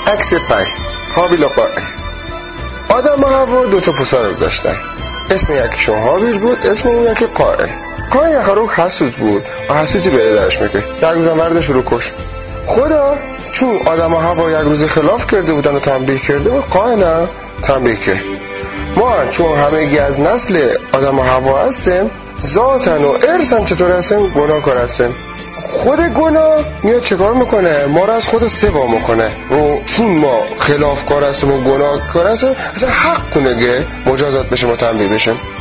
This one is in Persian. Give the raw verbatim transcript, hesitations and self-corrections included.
عکس پنج. هابیل و قائل. آدم و حوا دو تا پسر رو داشتن. اسم یکیشون هابیل بود، اسم اون یکی قائل. قائل یه خروک حسود بود و حسودی بره درش میگه. یک روزم بردش رو کش. خدا چون آدم و حوا یک روز خلاف کرده بودن و تنبیه کرده و قائل هم تنبیه کرد. ما چون همگی از نسل آدم و حوا هستیم، ذاتن و ارثن چطور هستیم؟ گناه کار هستیم. خود گناه میاد چکار میکنه؟ ما رو از خود سوا میکنه و چون ما خلاف کار هستیم و گناه کار هستیم اصلا حق کنه که مجازات بشه و تنبیه بشیم.